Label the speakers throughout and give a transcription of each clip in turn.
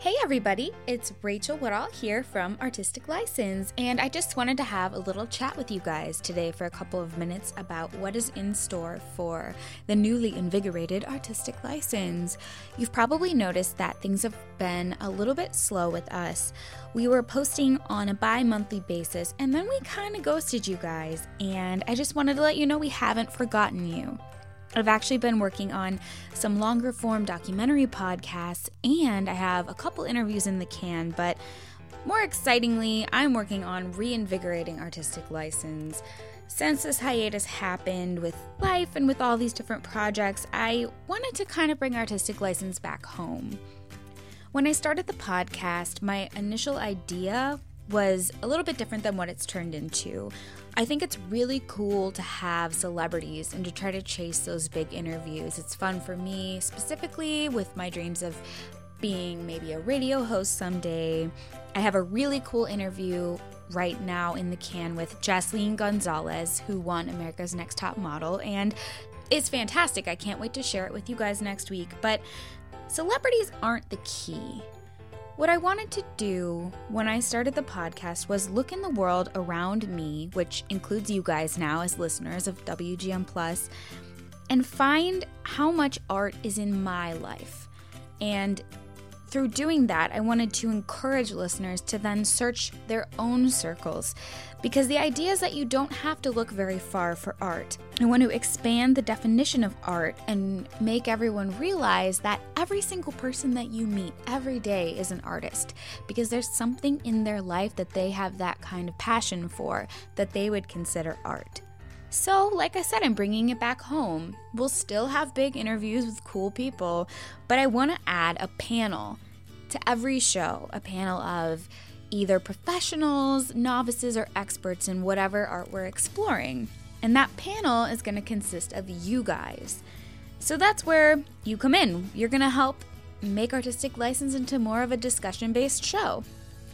Speaker 1: Hey everybody, it's Rachel Woodall here from Artistic License, and I just wanted to have a little chat with you guys today for a couple of minutes about what is in store for the newly invigorated Artistic License. You've probably noticed that things have been a little bit slow with us. We were posting on a bi-monthly basis, and then we kind of ghosted you guys, and I just wanted to let you know we haven't forgotten you. I've actually been working on some longer form documentary podcasts, and I have a couple interviews in the can, but more excitingly, I'm working on reinvigorating Artistic License. Since this hiatus happened with life and with all these different projects, I wanted to kind of bring Artistic License back home. When I started the podcast, my initial idea was a little bit different than what it's turned into. I think it's really cool to have celebrities and to try to chase those big interviews. It's fun for me, specifically with my dreams of being maybe a radio host someday. I have a really cool interview right now in the can with Jasleen Gonzalez, who won America's Next Top Model, and it's fantastic. I can't wait to share it with you guys next week, but celebrities aren't the key. What I wanted to do when I started the podcast was look in the world around me, which includes you guys now as listeners of WGM+, and find how much art is in my life. And through doing that, I wanted to encourage listeners to then search their own circles, because the idea is that you don't have to look very far for art. I want to expand the definition of art and make everyone realize that every single person that you meet every day is an artist, because there's something in their life that they have that kind of passion for that they would consider art. So, like I said, I'm bringing it back home. We'll still have big interviews with cool people, but I want to add a panel to every show, a panel of either professionals, novices, or experts in whatever art we're exploring. And that panel is going to consist of you guys. So that's where you come in. You're going to help make Artistic License into more of a discussion-based show.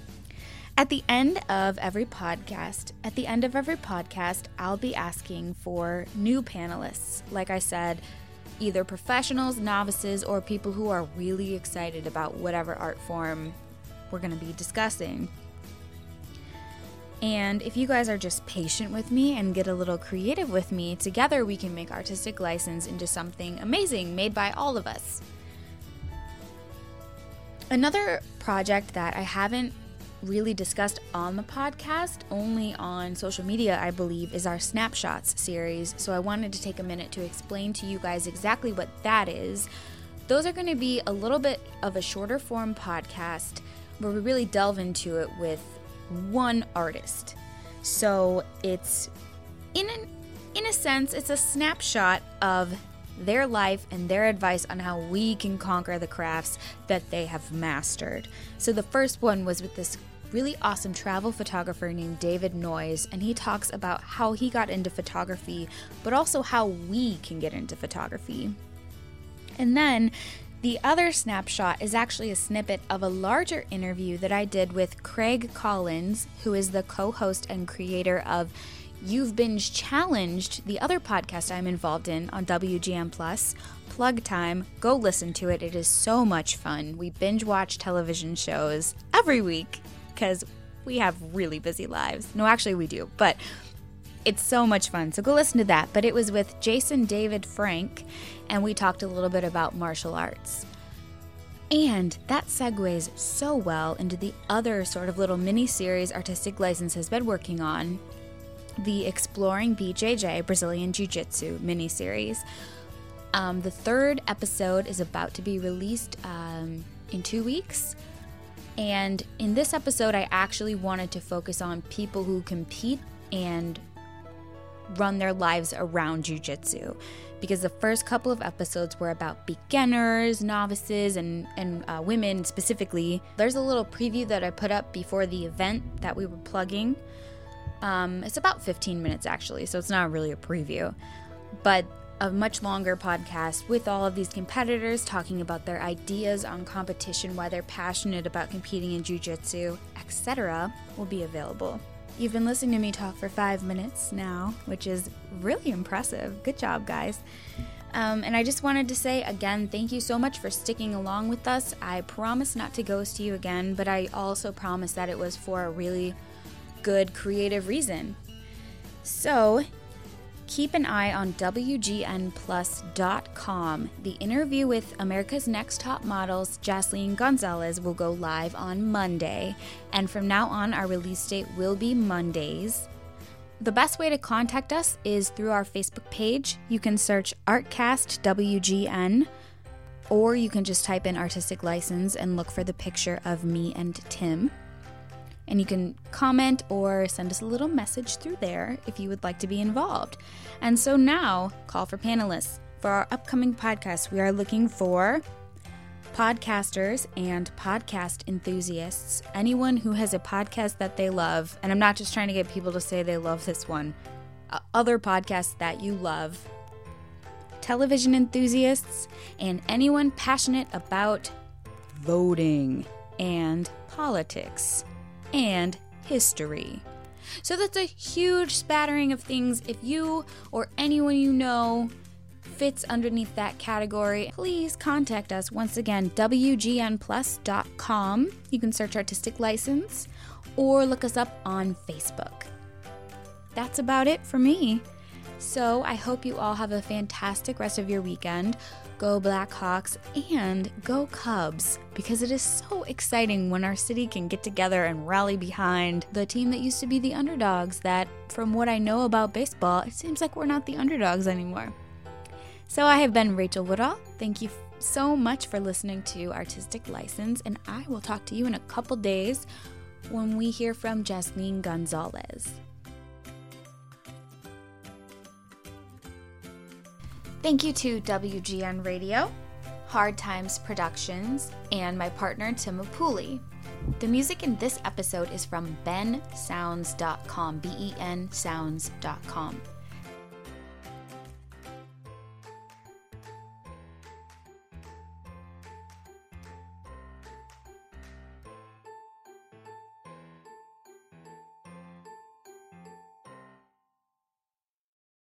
Speaker 1: At the end of every podcast, I'll be asking for new panelists. Like I said, either professionals, novices, or people who are really excited about whatever art form we're going to be discussing. And if you guys are just patient with me and get a little creative with me, together we can make Artistic License into something amazing made by all of us. Another project that I haven't really discussed on the podcast, only on social media, I believe, is our Snapshots series. So I wanted to take a minute to explain to you guys exactly what that is. Those are going to be a little bit of a shorter form podcast where we really delve into it with one artist. So it's, in a sense, it's a snapshot of their life and their advice on how we can conquer the crafts that they have mastered. So the first one was with this really awesome travel photographer named David Noyes, and he talks about how he got into photography, but also how we can get into photography. And then the other snapshot is actually a snippet of a larger interview that I did with Craig Collins, who is the co-host and creator of You've Binge Challenged, the other podcast I'm involved in on WGM+. Plug time. Go listen to it. It is so much fun. We binge watch television shows every week because we have really busy lives. No, actually we do, but it's so much fun. So go listen to that. But it was with Jason David Frank, and we talked a little bit about martial arts. And that segues so well into the other sort of little mini-series Artistic License has been working on, the Exploring BJJ, Brazilian Jiu-Jitsu mini-series. The third episode is about to be released in 2 weeks. And in this episode, I actually wanted to focus on people who compete and run their lives around jiu-jitsu, because the first couple of episodes were about beginners, novices, and women specifically. There's a little preview that I put up before the event that we were plugging. It's about 15 minutes actually, so it's not really a preview, but a much longer podcast with all of these competitors talking about their ideas on competition, why they're passionate about competing in jiu-jitsu, etc. will be available. You've been listening to me talk for 5 minutes now, which is really impressive. Good job, guys. And I just wanted to say again, thank you so much for sticking along with us. I promise not to ghost you again, but I also promise that it was for a really good creative reason. So keep an eye on WGNplus.com. The interview with America's Next Top Models, Jasleen Gonzalez, will go live on Monday. And from now on, our release date will be Mondays. The best way to contact us is through our Facebook page. You can search Artcast WGN, or you can just type in Artistic License and look for the picture of me and Tim. And you can comment or send us a little message through there if you would like to be involved. And so now, call for panelists. For our upcoming podcast, we are looking for podcasters and podcast enthusiasts, anyone who has a podcast that they love. And I'm not just trying to get people to say they love this one. Other podcasts that you love. Television enthusiasts, and anyone passionate about voting and politics and history. So that's a huge spattering of things. If you or anyone you know fits underneath that category, please contact us. Once again, WGNplus.com. You can search Artistic License or look us up on Facebook. That's about it for me. So I hope you all have a fantastic rest of your weekend. Go Blackhawks and go Cubs, because it is so exciting when our city can get together and rally behind the team that used to be the underdogs that, from what I know about baseball, it seems like we're not the underdogs anymore. So I have been Rachel Woodall. Thank you so much for listening to Artistic License, and I will talk to you in a couple days when we hear from Jasleen Gonzalez. Thank you to WGN Radio, Hard Times Productions, and my partner Tim Apuli. The music in this episode is from bensounds.com, BEN sounds.com.